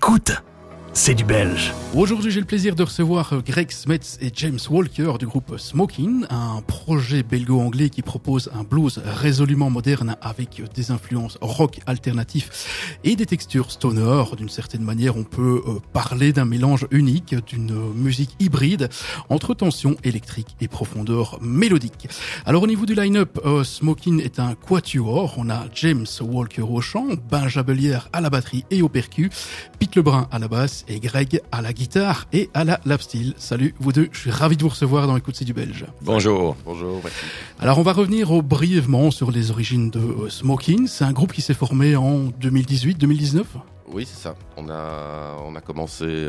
écoute, c'est du belge. Aujourd'hui, j'ai le plaisir de recevoir Greg Smets et James Walker du groupe Smokin, un projet belgo-anglais qui propose un blues résolument moderne avec des influences rock alternatif et des textures stoner. D'une certaine manière, on peut parler d'un mélange unique, d'une musique hybride entre tension électrique et profondeur mélodique. Alors au niveau du line-up, Smokin est un quatuor. On a James Walker au chant, Benja Bellière à la batterie et au percu, Pete Lebrun à la basse et Greg à la guitare et à la lap steel. Salut vous deux, je suis ravi de vous recevoir dans Écoute c'est du belge. Bonjour. Bonjour, merci. Alors on va revenir brièvement sur les origines de Smokin. C'est un groupe qui s'est formé en 2018-2019. Oui, c'est ça. On a commencé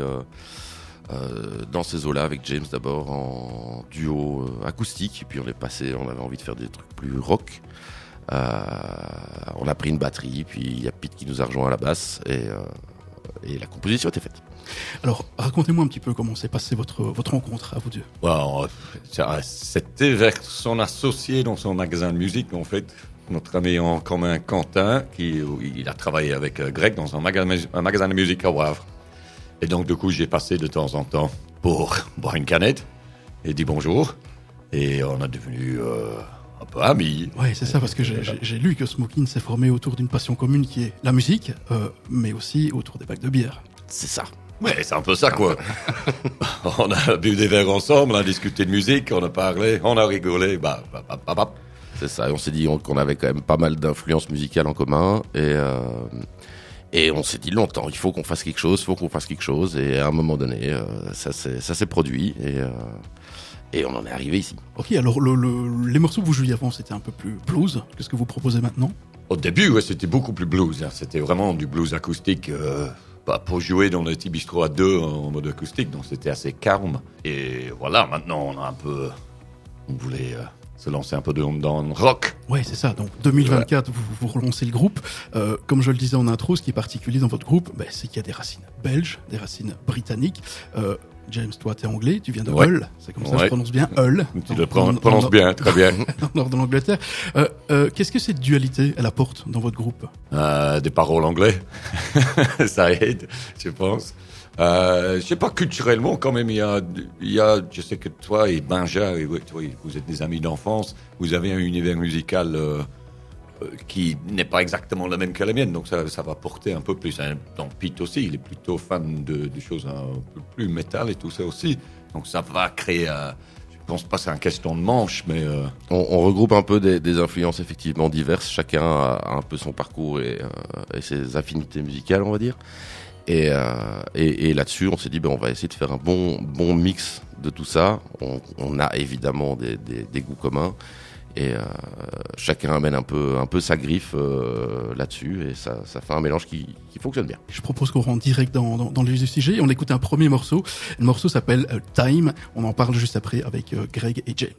dans ces eaux-là avec James d'abord en duo acoustique, et puis on avait envie de faire des trucs plus rock. On a pris une batterie, puis il y a Pete qui nous a rejoint à la basse, et la composition était faite. Alors, racontez-moi un petit peu comment s'est passée votre rencontre à vous deux. Well, c'était vers son associé dans son magasin de musique, en fait. Notre ami en commun, Quentin, il a travaillé avec Greg dans un magasin de musique à Wavre. Et donc, du coup, j'ai passé de temps en temps pour boire une canette et dire bonjour. Et on est devenu un peu amis. Ouais, c'est ça, parce que j'ai lu que Smokin s'est formé autour d'une passion commune qui est la musique, mais aussi autour des bacs de bière. C'est ça. Ouais, c'est un peu ça, quoi. On a bu des verres ensemble, on a discuté de musique, on a parlé, on a rigolé, C'est ça, et on s'est dit qu'on avait quand même pas mal d'influences musicales en commun, et on s'est dit longtemps, il faut qu'on fasse quelque chose, et à un moment donné, ça s'est produit, et on en est arrivé ici. Ok, alors les morceaux que vous jouiez avant, c'était un peu plus blues que ce que vous proposez maintenant? Au début, ouais, c'était beaucoup plus blues, hein. C'était vraiment du blues acoustique, pour jouer dans le petit bistrot à deux en mode acoustique, donc c'était assez calme. Et voilà, maintenant on voulait se lancer un peu dans le rock. Ouais, c'est ça. Donc 2024, vous relancez le groupe. Comme je le disais en intro, ce qui est particulier dans votre groupe, c'est qu'il y a des racines belges, des racines britanniques. James, toi, t'es anglais, tu viens de Hull, c'est comme ça que je prononce bien, Hull. Tu le prononces bien, très bien. Dans le nord de l'Angleterre. Qu'est-ce que cette dualité, elle apporte dans votre groupe? Des paroles anglais, ça aide, je pense. Je sais pas, culturellement, quand même, il y a, je sais que toi et Benja, toi, vous êtes des amis d'enfance, vous avez un univers musical qui n'est pas exactement le même que la mienne, donc ça va porter un peu plus. Donc Pete aussi, il est plutôt fan de choses un peu plus métal et tout ça aussi, donc ça va créer. Je pense pas que c'est une question de manche, mais On regroupe un peu des influences effectivement diverses. Chacun a un peu son parcours et ses affinités musicales, on va dire. Et là-dessus, on s'est dit, on va essayer de faire un bon mix de tout ça. On a évidemment des goûts communs, et chacun amène un peu sa griffe là-dessus, et ça fait un mélange qui fonctionne bien. Je propose qu'on rentre direct dans le vif du sujet. On écoute un premier morceau. Le morceau s'appelle Time. On en parle juste après avec Greg et James.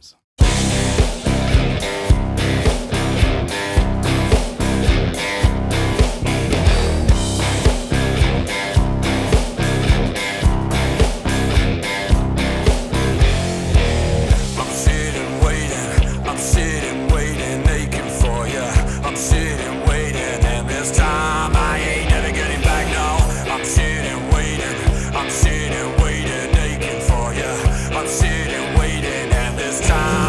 I'm sitting waiting, aching for you. I'm sitting waiting, and this time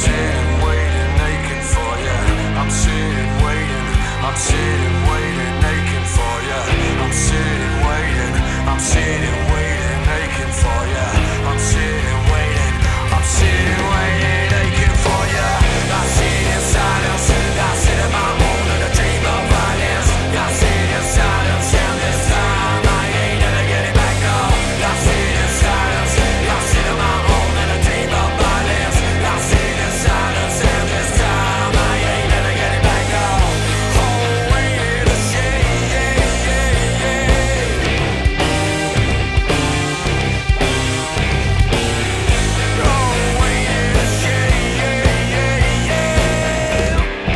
sitting, waiting, aching for ya. I'm sitting, waiting, I'm sitting, waiting, aching for ya. I'm sitting, waiting, I'm sitting, waiting, aching for ya. I'm sitting, waiting, I'm sitting, waiting, aching for ya. I sit in silence, I sit in my moon in a dream of violence. I sit in silence, and this time I ain't never getting back up. I sit in silence, I sit in my moon in a dream of violence. I sit in silence, and this time I ain't never getting back up. Oh, ain't it a shame, yeah, yeah, yeah. Oh, ain't it a shame, yeah, yeah, yeah.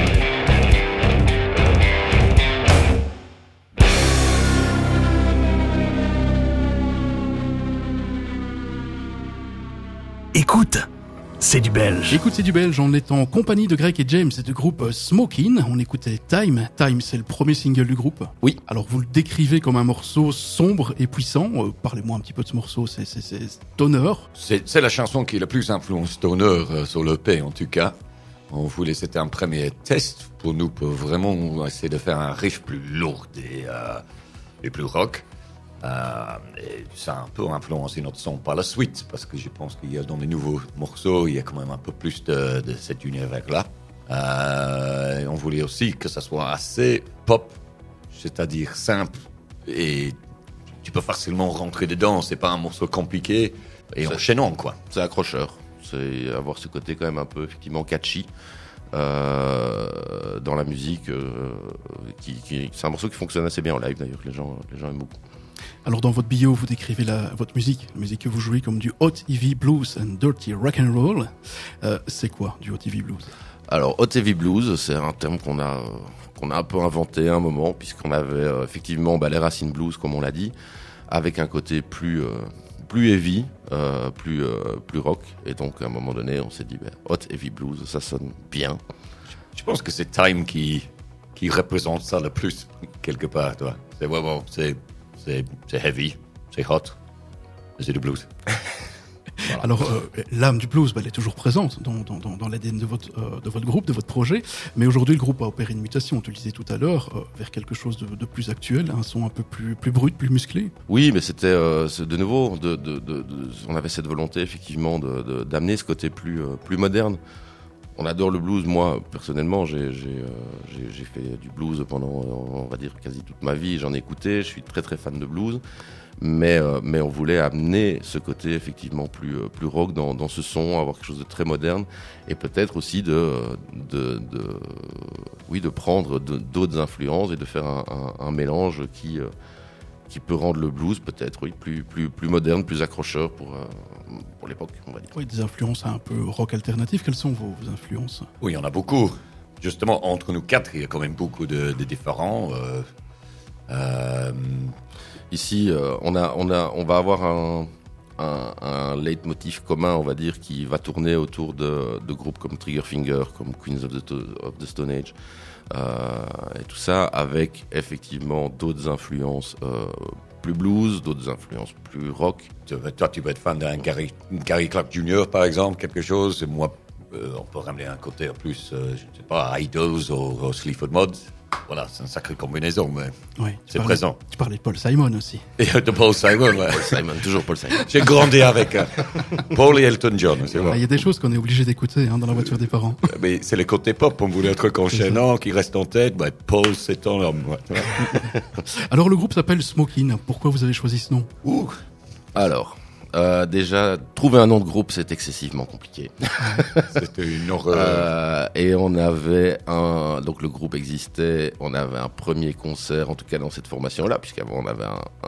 Écoute, c'est du belge. Écoute, c'est du belge. On est en compagnie de Greg et James et du groupe Smokin. On écoutait Time. Time, c'est le premier single du groupe. Oui. Alors, vous le décrivez comme un morceau sombre et puissant. Parlez-moi un petit peu de ce morceau. C'est stoner. C'est la chanson qui est la plus influence stoner sur l'EP en tout cas. On voulait, c'était un premier test pour nous pour vraiment essayer de faire un riff plus lourd et plus rock. Et ça a un peu influencé notre son par la suite parce que je pense qu'il y a dans les nouveaux morceaux il y a quand même un peu plus de cet univers-là. On voulait aussi que ça soit assez pop, c'est-à-dire simple et tu peux facilement rentrer dedans. C'est pas un morceau compliqué et enchaînant quoi. C'est accrocheur. C'est avoir ce côté quand même un peu effectivement catchy dans la musique. C'est un morceau qui fonctionne assez bien en live d'ailleurs. Les gens aiment beaucoup. Alors, dans votre bio, vous décrivez votre musique. La musique que vous jouez comme du hot heavy blues and dirty rock and roll. C'est quoi du hot heavy blues? Alors, hot heavy blues, c'est un terme qu'on a un peu inventé à un moment, puisqu'on avait effectivement les racines blues, comme on l'a dit, avec un côté plus heavy, plus rock. Et donc, à un moment donné, on s'est dit, hot heavy blues, ça sonne bien. Je pense que c'est Time qui représente ça le plus quelque part, toi. C'est vraiment, c'est heavy, c'est hot, c'est du blues. Voilà. Alors, l'âme du blues, elle est toujours présente dans l'ADN de votre groupe, de votre projet. Mais aujourd'hui, le groupe a opéré une mutation, tu le disais tout à l'heure, vers quelque chose de plus actuel, un son un peu plus brut, plus musclé. Oui, mais c'était de nouveau, on avait cette volonté effectivement d'amener ce côté plus moderne. On adore le blues. Moi, personnellement, j'ai fait du blues pendant, on va dire, quasi toute ma vie. J'en ai écouté. Je suis très très fan de blues. Mais on voulait amener ce côté effectivement plus rock dans ce son, avoir quelque chose de très moderne et peut-être aussi de prendre d'autres influences et de faire un mélange qui peut rendre le blues peut-être plus moderne, plus accrocheur pour l'époque, on va dire. Oui, des influences un peu rock alternatif. Quelles sont vos influences? Oui, il y en a beaucoup. Justement, entre nous quatre, il y a quand même beaucoup de différents. Ici, on va avoir un leitmotiv commun, on va dire, qui va tourner autour de groupes comme Triggerfinger, comme Queens of the Stone Age, et tout ça avec effectivement d'autres influences plus blues, d'autres influences plus rock. Toi, tu peux être fan d'un Gary Clark Jr. par exemple, quelque chose. Et moi, on peut ramener un côté plus, je ne sais pas, Idols ou Sleaford Mods. Voilà, c'est une sacrée combinaison, mais c'est présent. Tu parlais de Paul Simon aussi. Et de Paul Simon, ouais. Paul Simon, toujours Paul Simon. J'ai grandi avec Paul et Elton John, c'est vrai. Il y a des choses qu'on est obligé d'écouter dans la voiture des parents. Mais c'est le côté pop, on voulait un truc enchaînant qui reste en tête. Paul, c'est ton homme. Ouais. Alors, le groupe s'appelle Smokin. Pourquoi vous avez choisi ce nom? Alors, déjà, trouver un nom de groupe, c'est excessivement compliqué. C'était une horreur. Et on avait donc le groupe existait, on avait un premier concert, en tout cas dans cette formation-là, puisqu'avant on avait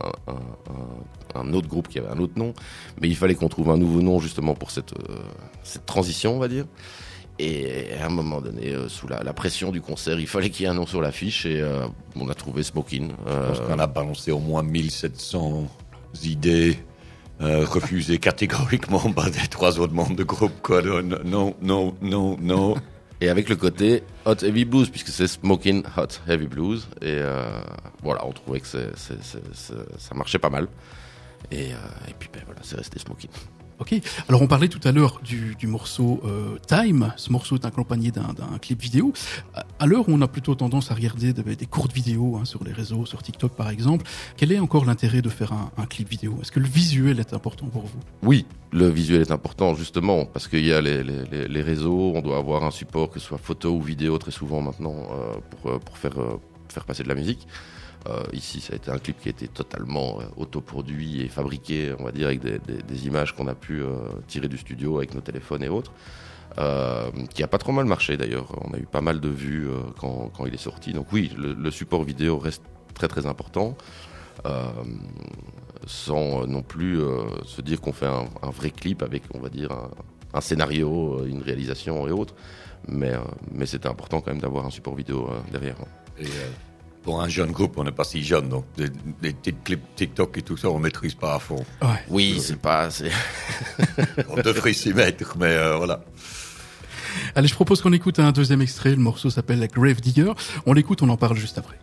un autre groupe qui avait un autre nom, mais il fallait qu'on trouve un nouveau nom justement pour cette transition, on va dire. Et à un moment donné, sous la pression du concert, il fallait qu'il y ait un nom sur l'affiche et on a trouvé Smokin. Parce qu'on a balancé au moins 1700 idées. Refusé catégoriquement par les trois autres membres de groupe, quoi. Non. Et avec le côté Hot Heavy Blues, puisque c'est Smokin' Hot Heavy Blues. Et voilà, on trouvait que ça marchait pas mal. Et puis voilà, c'est resté Smokin'. Ok. Alors on parlait tout à l'heure du morceau Time. Ce morceau est accompagné d'un clip vidéo. À l'heure où on a plutôt tendance à regarder des courtes vidéos sur les réseaux, sur TikTok par exemple, quel est encore l'intérêt de faire un clip vidéo? Est-ce que le visuel est important pour vous? Oui, le visuel est important justement parce qu'il y a les réseaux, on doit avoir un support que ce soit photo ou vidéo très souvent maintenant pour faire passer de la musique. Ici, ça a été un clip qui a été totalement autoproduit et fabriqué, on va dire, avec des images qu'on a pu tirer du studio avec nos téléphones et autres, qui a pas trop mal marché d'ailleurs. On a eu pas mal de vues quand il est sorti. Donc oui, le support vidéo reste très très important, sans non plus se dire qu'on fait un vrai clip avec, on va dire, un scénario, une réalisation et autres. Mais c'était important quand même d'avoir un support vidéo derrière. Et, pour un jeune groupe, on n'est pas si jeune, donc des petits clips TikTok et tout ça, on maîtrise pas à fond. Ouais. Oui, c'est pas... On devrait s'y mettre, mais voilà. Allez, je propose qu'on écoute un deuxième extrait. Le morceau s'appelle Grave Digger. On l'écoute, on en parle juste après.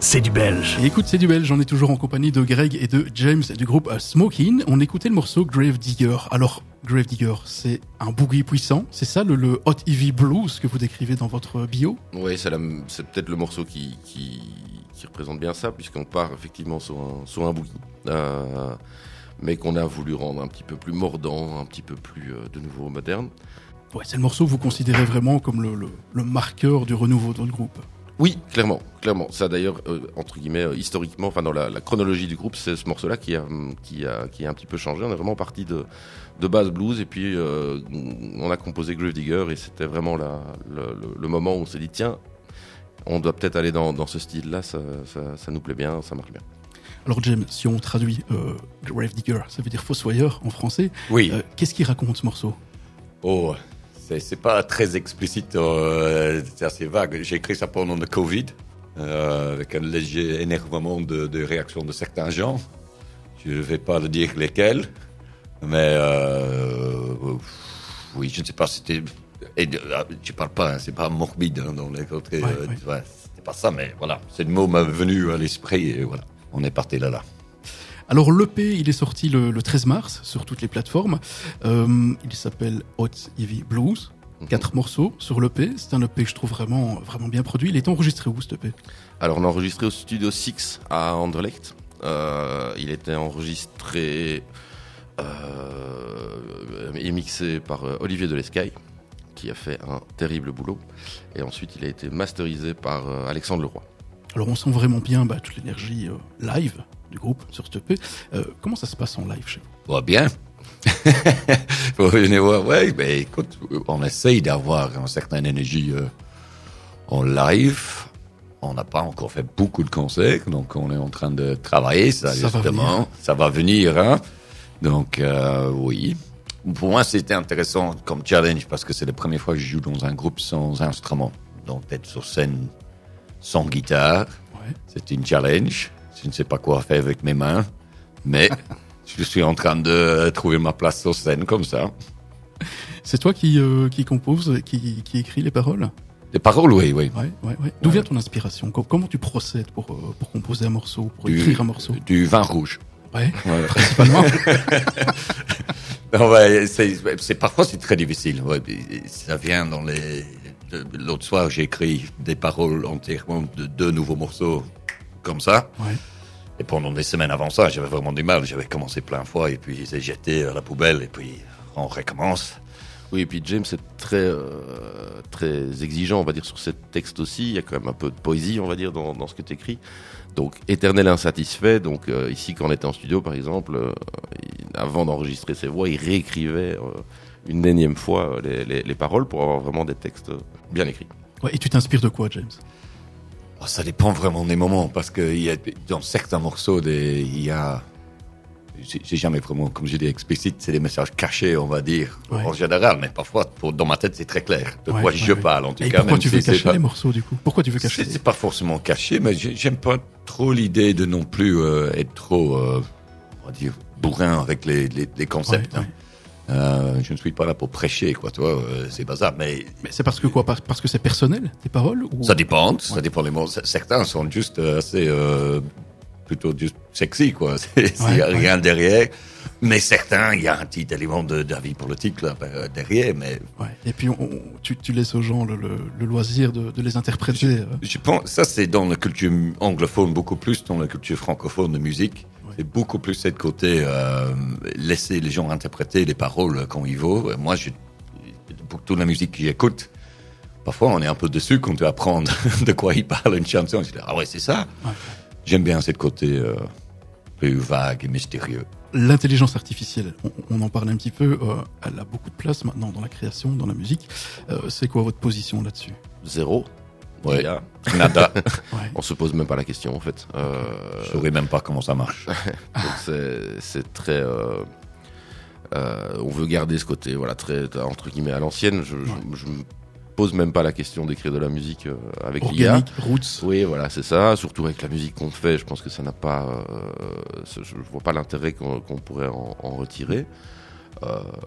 c'est du belge. Et écoute, c'est du belge, on est toujours en compagnie de Greg et de James du groupe Smokin. On écoutait le morceau Grave Digger. Alors, Grave Digger, c'est un boogie puissant, c'est ça le Hot Heavy Blues que vous décrivez dans votre bio? Oui, c'est peut-être le morceau qui représente bien ça, puisqu'on part effectivement sur un boogie. Mais qu'on a voulu rendre un petit peu plus mordant, un petit peu plus de nouveau moderne. Ouais, c'est le morceau que vous considérez vraiment comme le marqueur du renouveau de votre groupe. Oui, clairement. Ça d'ailleurs, entre guillemets, historiquement, enfin dans la chronologie du groupe, c'est ce morceau-là qui a un petit peu changé. On est vraiment parti de base blues et puis on a composé Grave Digger et c'était vraiment le moment où on s'est dit tiens, on doit peut-être aller dans ce style-là, ça nous plaît bien, ça marche bien. Alors James, si on traduit Grave Digger, ça veut dire fossoyeur en français. Oui. Qu'est-ce qu'il raconte ce morceau? Oh, c'est pas très explicite, c'est assez vague. J'ai écrit ça pendant le Covid, avec un léger énervement de réaction de certains gens. Je ne vais pas le dire lesquels, mais oui, je ne sais pas si c'était... je parle pas, c'est pas morbide dans les côtés. Ouais, c'était pas ça, mais voilà, ce mot m'est venu à l'esprit et voilà, on est parti là. Alors l'EP, il est sorti le 13 mars sur toutes les plateformes. Il s'appelle Hot Heavy Blues. 4 morceaux sur l'EP. C'est un EP que je trouve vraiment, vraiment bien produit. Il est enregistré où, cet EP? Alors on a enregistré au Studio 6 à Anderlecht. Il était enregistré et mixé par Olivier Delescaille, qui a fait un terrible boulot. Et ensuite, il a été masterisé par Alexandre Leroy. Alors on sent vraiment bien toute l'énergie live du groupe sur cet EP. Comment ça se passe en live chez vous? Bien. Faut venir voir. Ouais, mais écoute, on essaye d'avoir une certaine énergie en live. On n'a pas encore fait beaucoup de concerts, donc on est en train de travailler ça justement. Ça va venir, hein. Donc oui. Pour moi, c'était intéressant comme challenge parce que c'est la première fois que je joue dans un groupe sans instrument. Donc d'être sur scène sans guitare, c'est une challenge. Je ne sais pas quoi faire avec mes mains, mais je suis en train de trouver ma place sur scène comme ça. C'est toi qui compose, qui écrit les paroles? Les paroles, oui. Ouais. D'où vient ton inspiration? Comment tu procèdes pour composer un morceau, pour écrire un morceau? Du vin rouge. Ouais. Principalement. Non, ouais, parfois c'est très difficile. Ouais, ça vient dans l'autre soir, j'ai écrit des paroles entièrement de 2 nouveaux morceaux comme ça. Ouais. Et pendant des semaines avant ça, j'avais vraiment du mal. J'avais commencé plein de fois et puis j'ai jeté à la poubelle et puis on recommence. Oui, et puis James est très exigeant, on va dire, sur ces textes aussi. Il y a quand même un peu de poésie, on va dire, dans ce que tu écris. Donc, éternel insatisfait. Donc, ici, quand on était en studio, par exemple, avant d'enregistrer ses voix, il réécrivait une énième fois les paroles pour avoir vraiment des textes bien écrits. Ouais, et tu t'inspires de quoi, James? Ça dépend vraiment des moments, parce que dans certains morceaux, j'ai jamais vraiment, comme je dis, explicite, c'est des messages cachés, on va dire, en général, mais parfois, dans ma tête, c'est très clair de quoi je parle, en tout cas. Pourquoi tu veux cacher les morceaux, du coup? Pourquoi tu veux cacher? C'est pas forcément caché, mais j'aime pas trop l'idée de non plus être trop, on va dire, bourrin avec les concepts. Je ne suis pas là pour prêcher, quoi, toi, c'est bazar, mais c'est parce que quoi? Parce que c'est personnel, tes paroles, ou... Ça dépend des mots. Certains sont juste assez, plutôt juste sexy, quoi. Il y a rien derrière. Mais certains, il y a un petit élément d'avis politique, là, derrière, mais... Ouais. Et puis, tu laisses aux gens le loisir de les interpréter. Je pense, ça, c'est dans la culture anglophone, beaucoup plus dans la culture francophone de musique. C'est beaucoup plus cette côté laisser les gens interpréter les paroles quand il faut. Moi, pour toute la musique que j'écoute, parfois on est un peu déçu quand tu apprends de quoi il parle une chanson. Je dis, ah ouais, c'est ça. Ouais. J'aime bien cette côté plus vague et mystérieux. L'intelligence artificielle, on en parle un petit peu, elle a beaucoup de place maintenant dans la création, dans la musique. C'est quoi votre position là-dessus? 0. Ouais. Nada. On se pose même pas la question en fait. Je saurais même pas comment ça marche. Donc c'est très. On veut garder ce côté, voilà, très entre guillemets à l'ancienne. Je me pose même pas la question d'écrire de la musique avec l'IA. Roots. Oui, voilà, c'est ça. Surtout avec la musique qu'on fait, je pense que ça n'a pas. Je vois pas l'intérêt qu'on pourrait en retirer.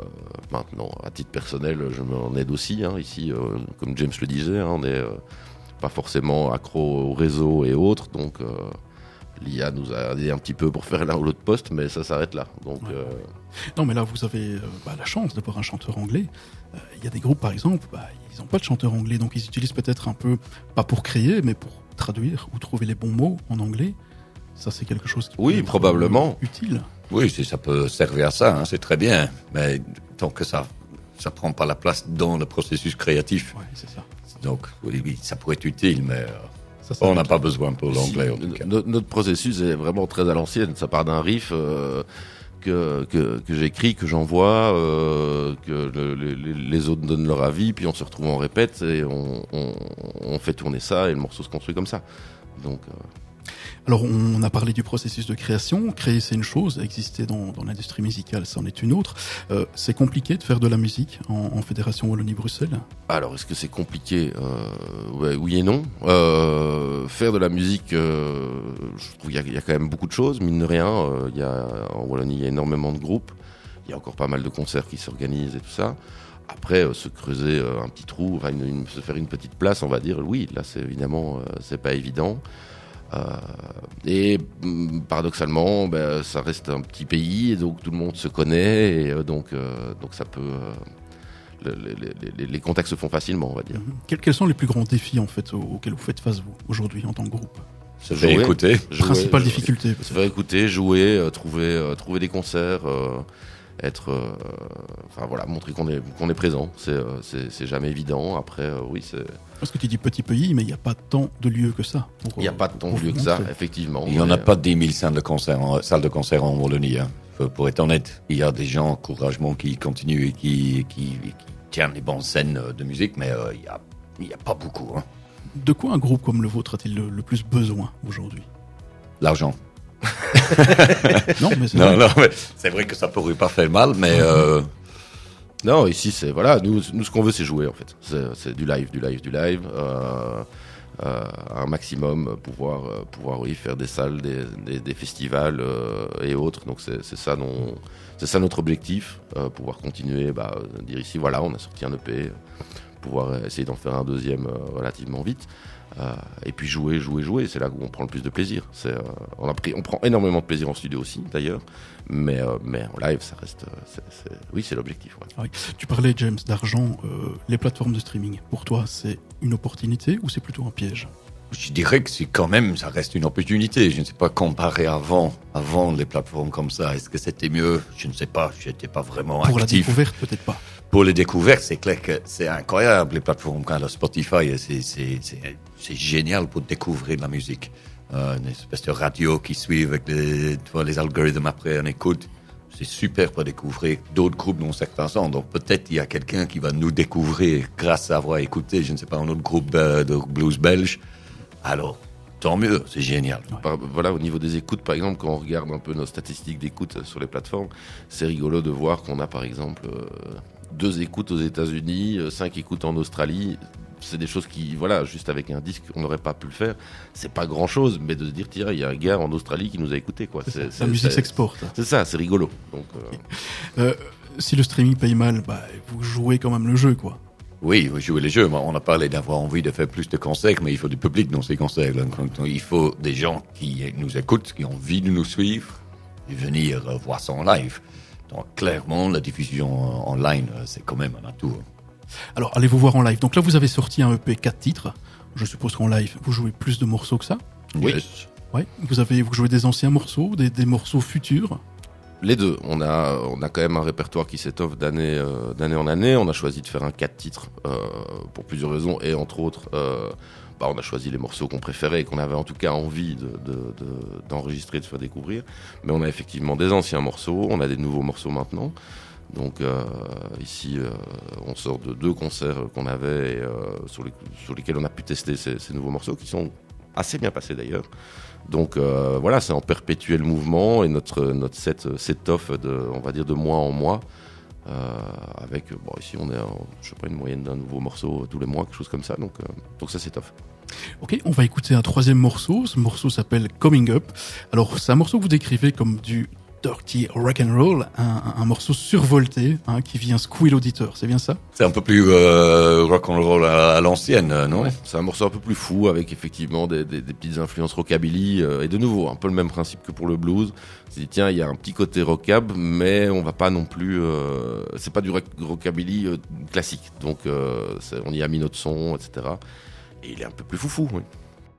Maintenant, à titre personnel, je m'en aide aussi. Ici, comme James le disait, on est pas forcément accro au réseau et autres, donc l'IA nous a aidé un petit peu pour faire l'un ou l'autre poste, mais ça s'arrête là. Donc, Non, mais là, vous avez la chance d'avoir un chanteur anglais. Il y a des groupes, par exemple, ils n'ont pas de chanteur anglais, donc ils utilisent peut-être un peu, pas pour créer, mais pour traduire ou trouver les bons mots en anglais. Ça, c'est quelque chose qui peut être probablement utile. Oui, ça peut servir à ça, hein, c'est très bien. Mais tant que ça prend pas la place dans le processus créatif. Ouais, c'est ça. Donc, oui, ça pourrait être utile, mais Ça on n'a pas besoin pour l'anglais, en tout cas. Notre processus est vraiment très à l'ancienne. Ça part d'un riff que j'écris, que j'envoie, que les autres donnent leur avis, puis on se retrouve en répète et on fait tourner ça et le morceau se construit comme ça. Donc, Alors, on a parlé du processus de création. Créer, c'est une chose. Exister dans l'industrie musicale, c'en est une autre. C'est compliqué de faire de la musique en Fédération Wallonie-Bruxelles. alors, est-ce que c'est compliqué oui et non. Faire de la musique, je trouve qu'il y a quand même beaucoup de choses, mine de rien. En Wallonie, il y a énormément de groupes. Il y a encore pas mal de concerts qui s'organisent et tout ça. Après, se creuser un petit trou, enfin, se faire une petite place, on va dire, oui, là, c'est évidemment, c'est pas évident. Et paradoxalement, ça reste un petit pays, et donc tout le monde se connaît, et donc ça peut. Les contacts se font facilement, on va dire. Quels sont les plus grands défis, en fait, auxquels vous faites face, vous, aujourd'hui, en tant que groupe? Se faire écouter. Principale difficulté, peut-être. Se faire écouter, jouer, trouver des concerts, montrer qu'on est présent. C'est jamais évident. Après, oui, c'est. Parce que tu dis petit pays, mais il n'y a pas tant de lieux que ça. Il n'y a pas tant de lieux que ça, effectivement. Il n'y en a pas 10 000 salles de concert en Wallonie. Hein. Pour être honnête, il y a des gens courageusement qui continuent et qui tiennent les bonnes scènes de musique, mais il n'y a pas beaucoup. Hein. De quoi un groupe comme le vôtre a-t-il le plus besoin aujourd'hui? L'argent. Non, mais c'est Non, mais c'est vrai que ça pourrait pas faire mal, mais Non, ici, c'est voilà, nous ce qu'on veut, c'est jouer en fait. C'est du live, un maximum, pouvoir oui, faire des salles, des festivals et autres. Donc c'est ça notre objectif, pouvoir continuer, dire ici voilà, on a sorti un EP, pouvoir essayer d'en faire un deuxième relativement vite. Et puis jouer, c'est là où on prend le plus de plaisir. On prend énormément de plaisir en studio aussi, d'ailleurs, mais en live, ça reste, oui, c'est l'objectif. Ouais. Oui. Tu parlais, James, d'argent. Les plateformes de streaming, pour toi, c'est une opportunité ou c'est plutôt un piège? je dirais que c'est quand même, ça reste une opportunité. Je ne sais pas comparer avant les plateformes comme ça. Est-ce que c'était mieux? Je ne sais pas. Je n'étais pas vraiment actif. Pour la découverte, peut-être pas. Pour les découvertes, c'est clair que c'est incroyable, les plateformes comme la Spotify, c'est génial pour découvrir de la musique. Une espèce de radio qui suit avec les algorithmes après on écoute. C'est super pour découvrir d'autres groupes dans certains sens. Donc peut-être il y a quelqu'un qui va nous découvrir grâce à avoir écouté, je ne sais pas, un autre groupe de blues belge. Alors, tant mieux, c'est génial. Voilà, au niveau des écoutes, par exemple, quand on regarde un peu nos statistiques d'écoute sur les plateformes, c'est rigolo de voir qu'on a, par exemple, 2 écoutes aux États-Unis, 5 écoutes en Australie. C'est des choses qui, voilà, juste avec un disque, on n'aurait pas pu le faire. C'est pas grand-chose, mais de se dire, tiens, il y a un gars en Australie qui nous a écoutés, quoi. La musique s'exporte. C'est ça, c'est rigolo. Donc, si le streaming paye mal, vous jouez quand même le jeu, quoi. Oui, vous jouez les jeux. On a parlé d'avoir envie de faire plus de concerts, mais il faut du public dans ces concerts. Donc, il faut des gens qui nous écoutent, qui ont envie de nous suivre, et venir voir ça en live. Donc, clairement, la diffusion en ligne, c'est quand même un atout. Alors, allez vous voir en live. Donc là, vous avez sorti un EP 4 titres. Je suppose qu'en live, vous jouez plus de morceaux que ça. oui. Yes. Ouais. Vous jouez des anciens morceaux, des morceaux futurs. Les deux. On a quand même un répertoire qui s'étoffe d'année en année. On a choisi de faire un 4 titres pour plusieurs raisons. Et entre autres, on a choisi les morceaux qu'on préférait et qu'on avait en tout cas envie d'enregistrer, de faire découvrir. Mais on a effectivement des anciens morceaux. On a des nouveaux morceaux maintenant. Donc ici, on sort de 2 concerts qu'on avait sur lesquels on a pu tester ces nouveaux morceaux qui sont assez bien passés d'ailleurs. Donc voilà, c'est en perpétuel mouvement et notre set s'étoffe on va dire de mois en mois. Avec ici on est je sais pas, une moyenne d'un nouveau morceau tous les mois, quelque chose comme ça. Donc ça s'étoffe. Ok, on va écouter un 3e morceau. Ce morceau s'appelle Coming Up. Alors c'est un morceau que vous décrivez comme du Dirty Rock and Roll, un morceau survolté qui vient secouer l'auditeur, c'est bien ça? C'est un peu plus rock'n'roll à l'ancienne, non? Ouais, c'est un morceau un peu plus fou avec effectivement des petites influences rockabilly et de nouveau un peu le même principe que pour le blues. C'est dit tiens il y a un petit côté rockab mais on va pas non plus c'est pas du rockabilly classique donc on y a mis notre son etc. Et il est un peu plus foufou. Oui.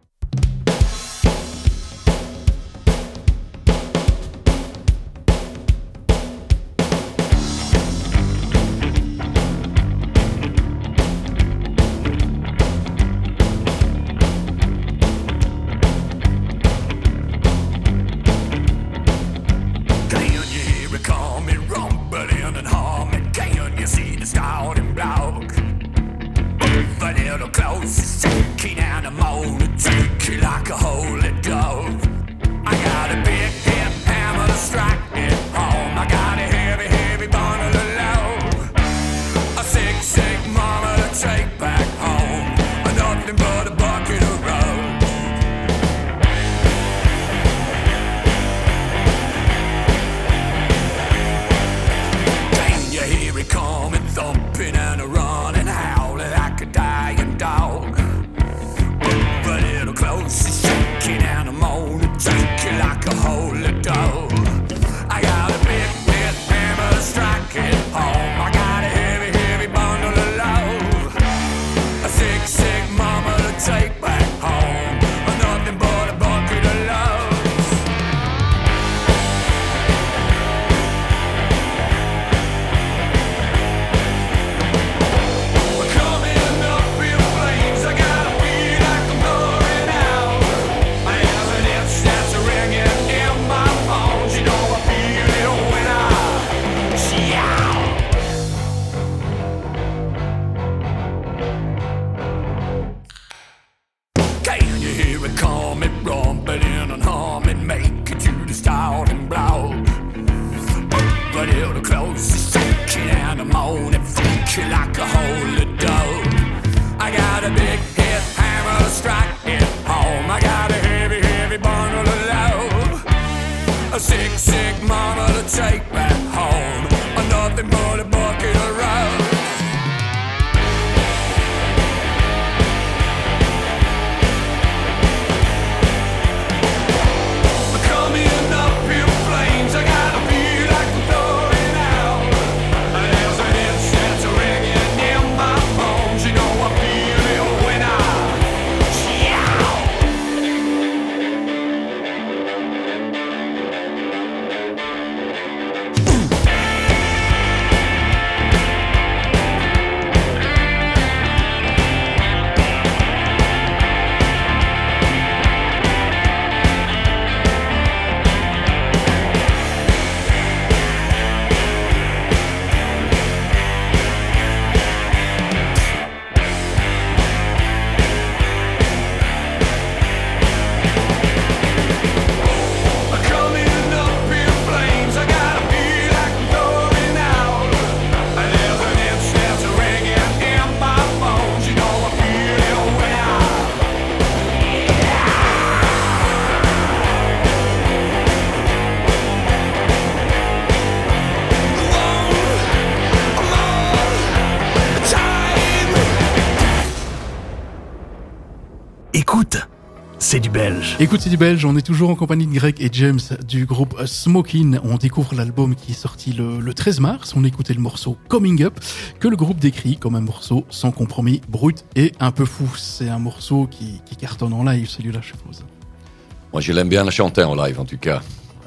Écoute, c'est du belge. Écoute, c'est du belge, on est toujours en compagnie de Greg et James du groupe Smokin. On découvre l'album qui est sorti le 13 mars. On écoutait le morceau Coming Up, que le groupe décrit comme un morceau sans compromis, brut et un peu fou. C'est un morceau qui cartonne en live, celui-là, je suppose. Moi, je l'aime bien la chanter en live, en tout cas.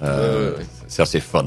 C'est assez fun.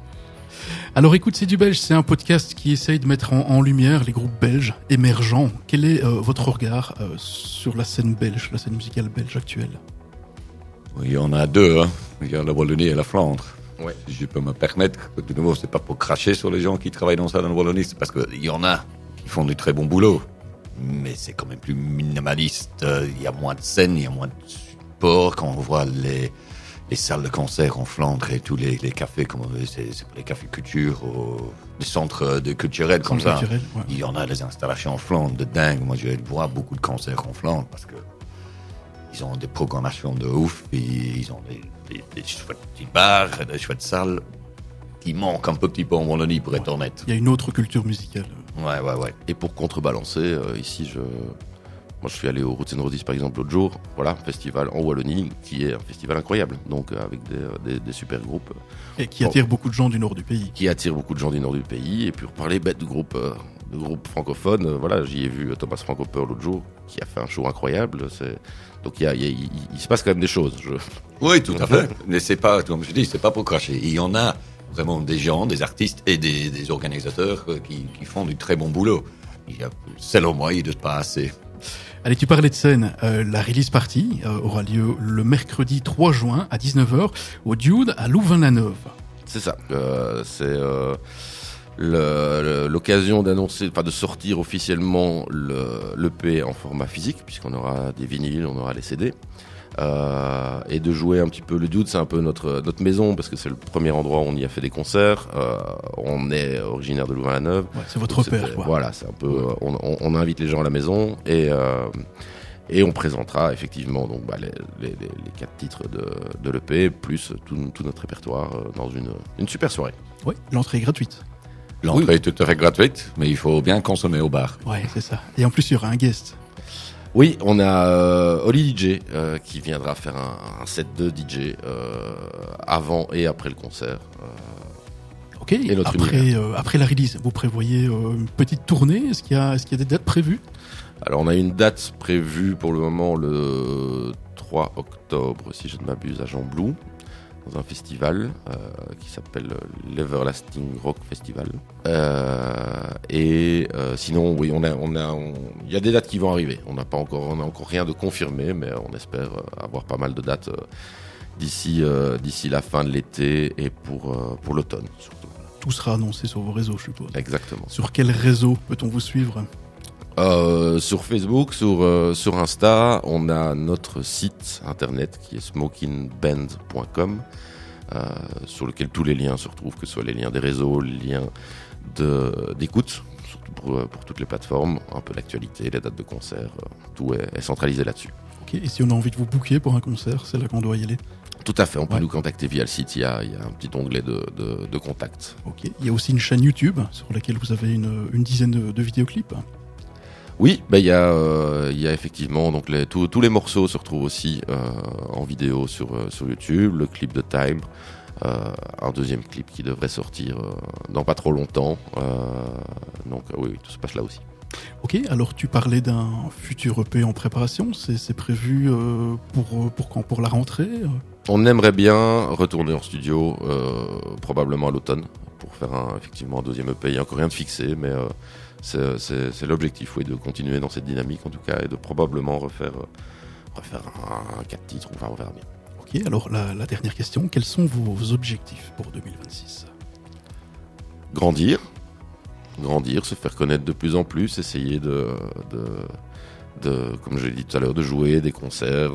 Alors écoute, c'est du belge, c'est un podcast qui essaye de mettre en lumière les groupes belges émergents. Quel est votre regard sur la scène belge, la scène musicale belge actuelle? Oui, il y en a deux, hein. Il y a la Wallonie et la Flandre. Ouais. Si je peux me permettre, de nouveau, c'est pas pour cracher sur les gens qui travaillent dans ça dans la Wallonie, c'est parce qu'il y en a qui font du très bon boulot. Mais c'est quand même plus minimaliste. Il y a moins de scènes, il y a moins de support. Quand on voit les salles de concert en Flandre et tous les cafés, c'est les cafés culture, les centres culturels comme ça. Ouais. Il y en a des installations en Flandre de dingue. Moi, je vais voir beaucoup de concerts en Flandre parce que Ils ont des programmations de ouf, et ils ont des chouettes petites bars, des chouettes salles qui manquent un petit peu en Wallonie, pour être honnête. Il y a une autre culture musicale. Ouais. Et pour contrebalancer, ici, moi je suis allé au Roots and Roses par exemple l'autre jour, voilà, festival en Wallonie, qui est un festival incroyable, donc avec des super groupes. Et qui attire beaucoup de gens du nord du pays. Qui attire beaucoup de gens du nord du pays, et puis pour parler de groupes francophones, voilà, j'y ai vu Thomas Frankoper l'autre jour, qui a fait un show incroyable, donc il se passe quand même des choses. Oui, tout à fait, mais c'est pas, comme je dis, c'est pas pour cracher. Il y en a vraiment des gens, des artistes et des organisateurs qui font du très bon boulot. Il y a, selon moi, il ne pas assez. Allez, tu parlais de scène. La release party aura lieu le mercredi 3 juin à 19h au Dude à Louvain-la-Neuve. C'est ça. C'est l'occasion d'annoncer, enfin de sortir officiellement l'EP en format physique, puisqu'on aura des vinyles, on aura les CD. Et de jouer un petit peu le Dude, c'est un peu notre maison, parce que c'est le premier endroit où on y a fait des concerts. On est originaire de Louvain-la-Neuve. Ouais, c'est votre repère, quoi. Voilà, c'est un peu, on invite les gens à la maison, et on présentera effectivement donc les 4 titres de l'EP, plus tout notre répertoire dans une super soirée. Oui, l'entrée est gratuite. L'entrée est tout à fait gratuite, mais il faut bien consommer au bar. Ouais, c'est ça. Et en plus, il y aura un guest. Oui, on a Oli DJ qui viendra faire un set de DJ avant et après le concert. Ok, après la release, vous prévoyez une petite tournée? Est-ce qu'il y a des dates prévues? Alors on a une date prévue pour le moment le 3 octobre, si je ne m'abuse, à Jean Blou, dans un festival qui s'appelle l'Everlasting Rock Festival. Sinon, oui, il y a des dates qui vont arriver. On n'a encore rien de confirmé, mais on espère avoir pas mal de dates d'ici la fin de l'été et pour l'automne surtout. Tout sera annoncé sur vos réseaux, je suppose. Exactement. Sur quel réseau peut-on vous suivre? Sur Facebook, sur Insta, on a notre site internet qui est smokingband.com, sur lequel tous les liens se retrouvent, que ce soit les liens des réseaux, les liens d'écoute, surtout pour toutes les plateformes, un peu l'actualité, les dates de concert, tout est centralisé là-dessus. Ok, et si on a envie de vous booker pour un concert, c'est là qu'on doit y aller? Tout à fait, on peut nous contacter via le site, il y a un petit onglet de contact. Ok, il y a aussi une chaîne YouTube sur laquelle vous avez une dizaine de vidéoclips. Oui, il y a effectivement donc tous les morceaux se retrouvent aussi en vidéo sur YouTube, le clip de Time, un deuxième clip qui devrait sortir dans pas trop longtemps. Donc oui, tout se passe là aussi. Ok, alors tu parlais d'un futur EP en préparation, c'est prévu pour quand? Pour la rentrée? On aimerait bien retourner en studio, probablement à l'automne, pour faire effectivement un deuxième EP. Il n'y a encore rien de fixé, mais c'est l'objectif, oui, de continuer dans cette dynamique en tout cas, et de probablement refaire un 4 titres, enfin on verra bien. Ok, alors la dernière question, quels sont vos objectifs pour 2026? Grandir, se faire connaître de plus en plus, essayer de comme je l'ai dit tout à l'heure, de jouer des concerts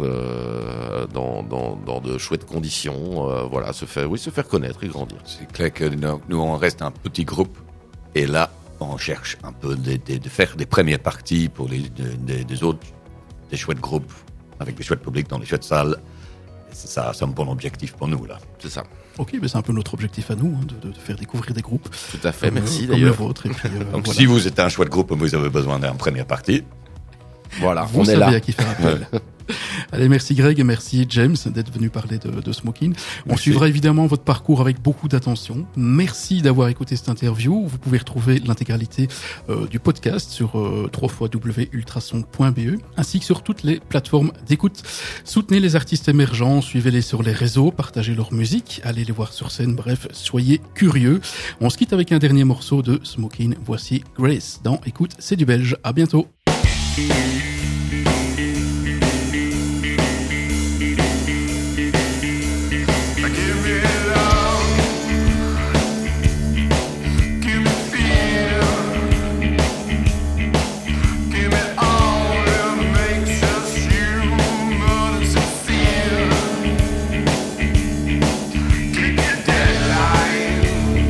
dans de chouettes conditions, voilà, se faire connaître et grandir. C'est clair que nous on reste un petit groupe, et là on cherche un peu de faire des premières parties pour des autres, des chouettes groupes avec des chouettes publics dans les chouettes salles. C'est un bon objectif pour nous là. C'est ça. Ok, mais c'est un peu notre objectif à nous, de faire découvrir des groupes. Tout à fait, merci comme d'ailleurs. le vôtre. Et puis, Donc voilà. si vous êtes un chouette groupe, vous avez besoin d'une première partie. Voilà, Vous on est savez là. à qui faire appel. Allez, merci Greg et merci James d'être venu parler de Smokin. On Merci. suivra évidemment votre parcours avec beaucoup d'attention. Merci d'avoir écouté cette interview. Vous pouvez retrouver l'intégralité du podcast sur www.ultrason.be ainsi que sur toutes les plateformes d'écoute. Soutenez les artistes émergents, suivez-les sur les réseaux, partagez leur musique, allez les voir sur scène, bref, soyez curieux. On se quitte avec un dernier morceau de Smokin. Voici Grace dans Écoute, c'est du belge. À bientôt. Give me love, give me fear, give me all that makes us human and sincere. Keep your deadlines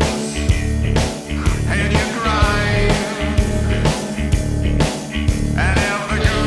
and your grind, and have the good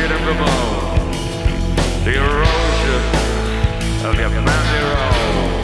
skin of the bone, the erosion of your memory roll.